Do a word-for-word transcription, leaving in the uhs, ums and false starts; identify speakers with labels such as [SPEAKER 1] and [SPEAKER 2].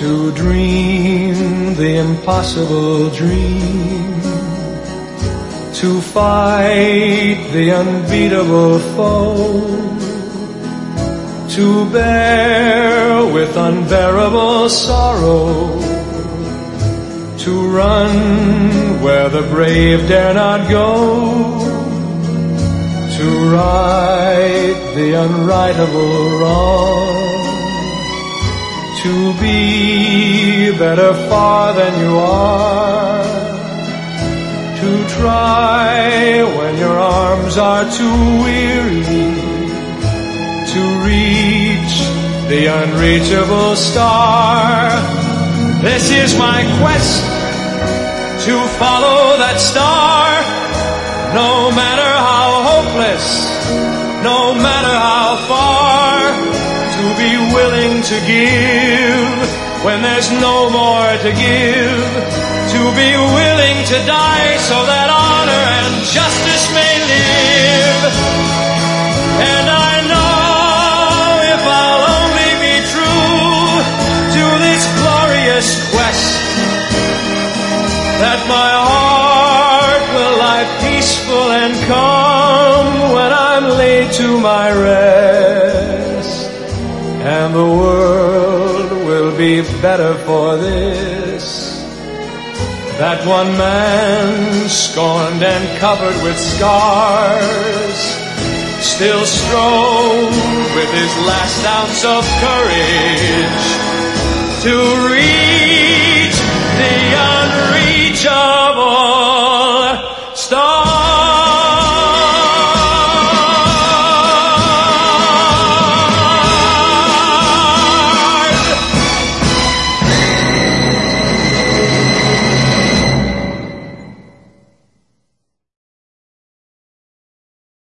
[SPEAKER 1] to dream the impossible dream, to fight the unbeatable foe, to bear with unbearable sorrow, to run where the brave dare not go, to right the unrightable wrong, to be better far than you are, to try when your arms are too weary, to reach the unreachable star. This is my quest, to follow that star, no matter how hopeless, no matter how far, to be willing to give when there's no more to give, to be willing to die so that honor and justice may live. And I know if I'll only be true to this glorious quest, that my heart will lie peaceful and calm when I'm laid to my rest, and the world will be better for this, that one man scorned and covered with scars still strove with his last ounce of courage to reach